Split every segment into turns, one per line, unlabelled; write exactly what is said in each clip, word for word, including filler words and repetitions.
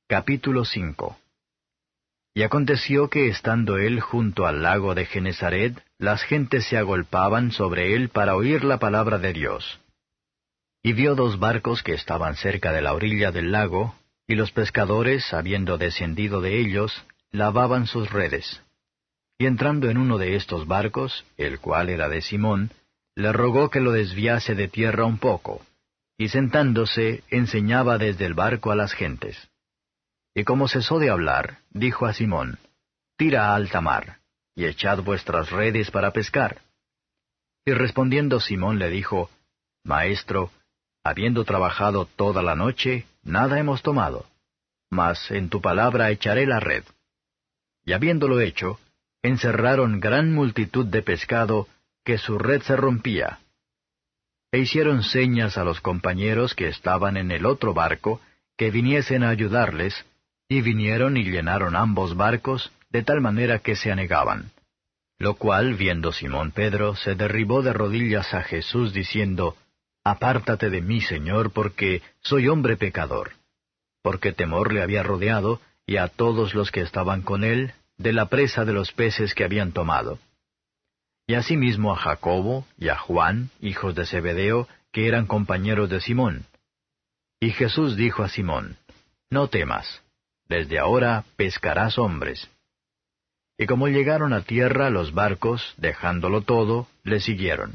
Capítulo cinco. Y aconteció que estando él junto al lago de Genezaret, las gentes se agolpaban sobre él para oír la palabra de Dios. Y vio dos barcos que estaban cerca de la orilla del lago, y los pescadores, habiendo descendido de ellos, lavaban sus redes. Y entrando en uno de estos barcos, el cual era de Simón, le rogó que lo desviase de tierra un poco, y sentándose, enseñaba desde el barco a las gentes. Y como cesó de hablar, dijo a Simón, Tira a alta mar, y echad vuestras redes para pescar. Y respondiendo Simón le dijo, Maestro, habiendo trabajado toda la noche, nada hemos tomado, mas en tu palabra echaré la red. Y habiéndolo hecho, encerraron gran multitud de pescado, que su red se rompía. E hicieron señas a los compañeros que estaban en el otro barco, que viniesen a ayudarles, y vinieron y llenaron ambos barcos, de tal manera que se anegaban. Lo cual, viendo Simón Pedro, se derribó de rodillas a Jesús, diciendo, Apártate de mí, Señor, porque soy hombre pecador. Porque temor le había rodeado, y a todos los que estaban con él, de la presa de los peces que habían tomado. Y asimismo a Jacobo y a Juan, hijos de Zebedeo, que eran compañeros de Simón. Y Jesús dijo a Simón, No temas, desde ahora pescarás hombres. Y como llegaron a tierra los barcos, dejándolo todo, le siguieron.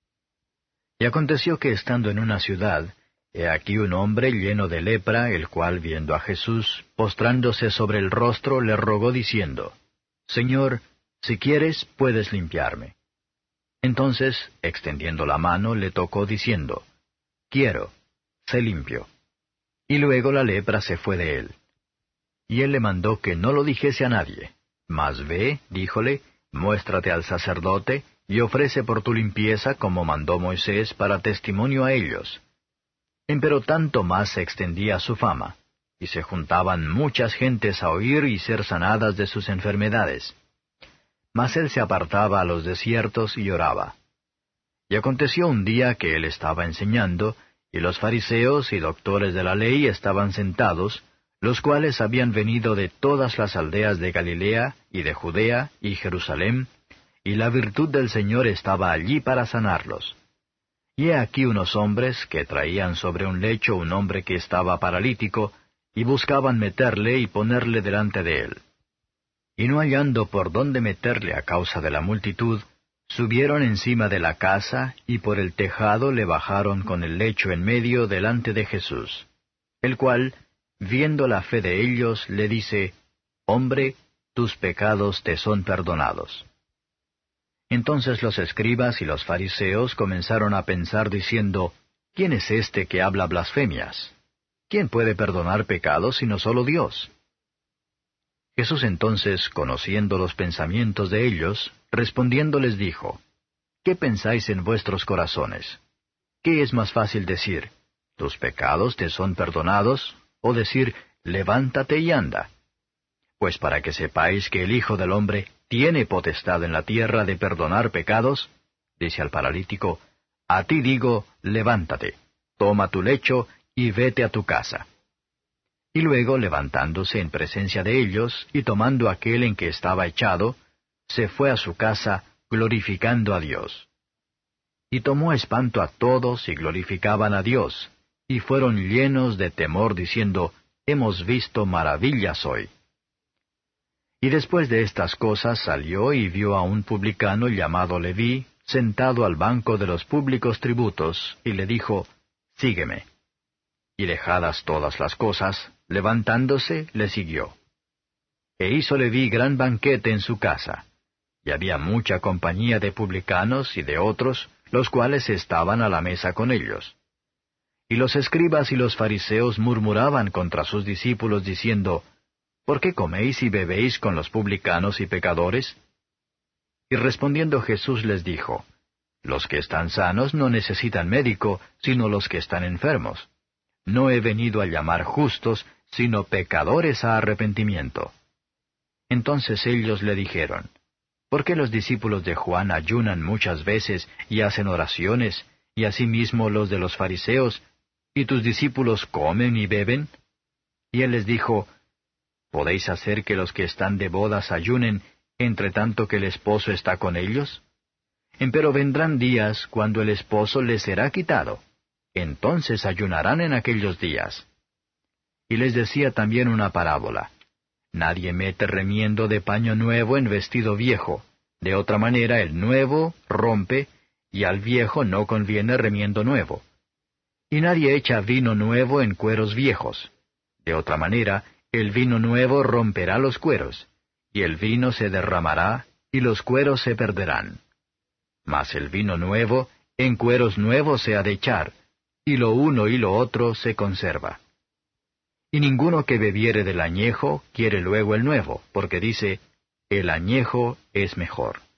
Y aconteció que estando en una ciudad, he aquí un hombre lleno de lepra, el cual viendo a Jesús, postrándose sobre el rostro, le rogó diciendo, Señor, si quieres, puedes limpiarme. Entonces, extendiendo la mano, le tocó diciendo, Quiero, sé limpio. Y luego la lepra se fue de él. Y él le mandó que no lo dijese a nadie. Mas ve, díjole, muéstrate al sacerdote, y ofrece por tu limpieza como mandó Moisés para testimonio a ellos. Empero tanto más se extendía su fama, y se juntaban muchas gentes a oír y ser sanadas de sus enfermedades. Mas él se apartaba a los desiertos y oraba. Y aconteció un día que él estaba enseñando, y los fariseos y doctores de la ley estaban sentados, los cuales habían venido de todas las aldeas de Galilea, y de Judea, y Jerusalén, y la virtud del Señor estaba allí para sanarlos. Y he aquí unos hombres que traían sobre un lecho un hombre que estaba paralítico, y buscaban meterle y ponerle delante de él. Y no hallando por dónde meterle a causa de la multitud, subieron encima de la casa, y por el tejado le bajaron con el lecho en medio delante de Jesús. El cual, viendo la fe de ellos, le dice, Hombre, tus pecados te son perdonados. Entonces los escribas y los fariseos comenzaron a pensar diciendo, ¿Quién es este que habla blasfemias? ¿Quién puede perdonar pecados sino solo Dios? Jesús entonces, conociendo los pensamientos de ellos, respondiendo les dijo, ¿Qué pensáis en vuestros corazones? ¿Qué es más fácil decir, tus pecados te son perdonados, o decir, levántate y anda? Pues para que sepáis que el Hijo del Hombre tiene potestad en la tierra de perdonar pecados, dice al paralítico, a ti digo, levántate, toma tu lecho y vete a tu casa. Y luego, levantándose en presencia de ellos, y tomando aquel en que estaba echado, se fue a su casa, glorificando a Dios. Y tomó espanto a todos, y glorificaban a Dios, y fueron llenos de temor, diciendo, Hemos visto maravillas hoy. Y después de estas cosas salió y vio a un publicano llamado Leví, sentado al banco de los públicos tributos, y le dijo, Sígueme. Y dejadas todas las cosas, levantándose, le siguió. E hizo Leví gran banquete en su casa, y había mucha compañía de publicanos y de otros, los cuales estaban a la mesa con ellos. Y los escribas y los fariseos murmuraban contra sus discípulos, diciendo, ¿Por qué coméis y bebéis con los publicanos y pecadores? Y respondiendo Jesús les dijo, Los que están sanos no necesitan médico, sino los que están enfermos. No he venido a llamar justos, sino pecadores a arrepentimiento. Entonces ellos le dijeron, ¿Por qué los discípulos de Juan ayunan muchas veces y hacen oraciones, y asimismo los de los fariseos, y tus discípulos comen y beben? Y él les dijo, ¿Podéis hacer que los que están de bodas ayunen, entre tanto que el esposo está con ellos? Empero vendrán días cuando el esposo les será quitado. Entonces ayunarán en aquellos días. Y les decía también una parábola. Nadie mete remiendo de paño nuevo en vestido viejo. De otra manera el nuevo rompe, y al viejo no conviene remiendo nuevo. Y nadie echa vino nuevo en cueros viejos. De otra manera, el vino nuevo romperá los cueros, y el vino se derramará, y los cueros se perderán. Mas el vino nuevo en cueros nuevos se ha de echar, y lo uno y lo otro se conserva. Y ninguno que bebiere del añejo quiere luego el nuevo, porque dice, el añejo es mejor.